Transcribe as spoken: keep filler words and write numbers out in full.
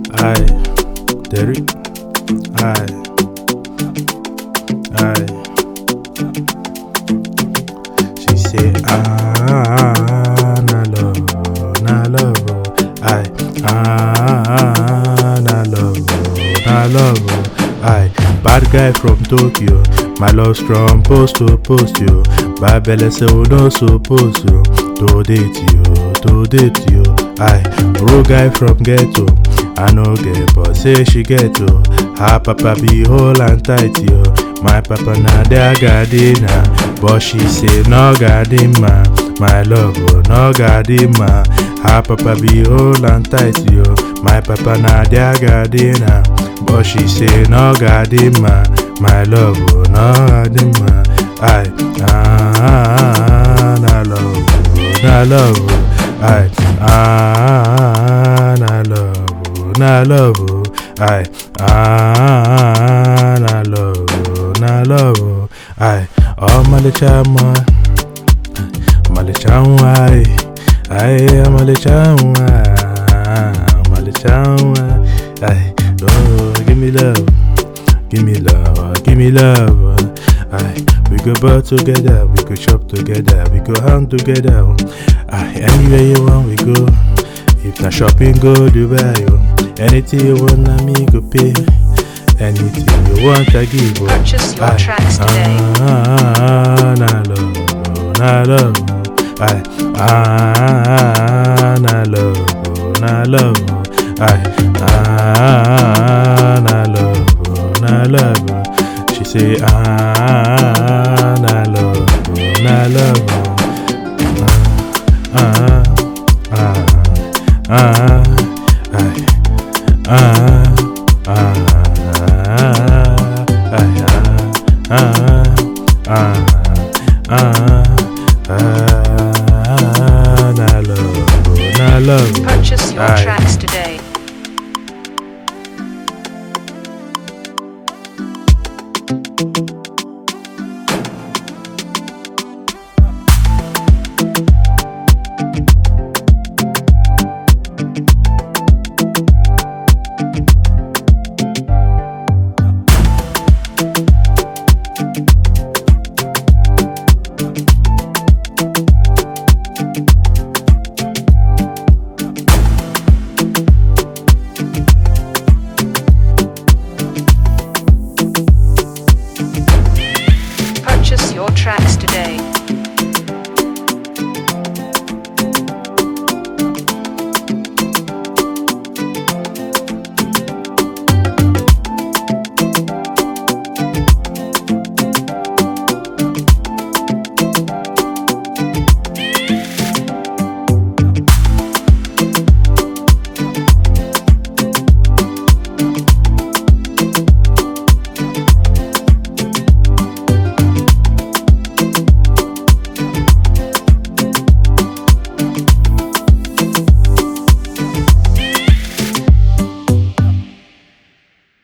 Aye, Derry. Aye, aye. She say, ah, na love, na love. Aye, ah, na love, na love. Aye, bad guy from Tokyo. My love strong, post to post you. Bad belly say we not supposed to to date you, to date you. Aye, bro guy from ghetto. I no get, but say she get to. Her papa be whole and tight yo. My papa na their gardener, but she say no garden ma. My love oh no garden ma. Her papa be whole and tight yo. My papa na their gardener, but she say no garden ma. My love oh no garden ma. Aye, ah, na love, na love. Aye, ah, na love. Na love, aye, ah, na love, na love, aye. Oh, malichama, malichama, aye, aye, malichama, malichama, aye. Oh, give me love, give me love, give me love, aye. We go bar together, we go shop together, we go hang together, aye. Anywhere you want, we go. If na shopping, go Dubai, yo. Anything you want, na me go pay. Anything you want, I give. Purchase your aye. tracks today. Ah, na love, na love. Aye. Ah, na love, na love. Aye. Ah, na love, na love. She say, ah, na love, na love. Ah, ah, ah. Ah, aye, ah, ah, ah, ah, ah, ah, ah, na love, na love. Purchase your Aye. tracks today.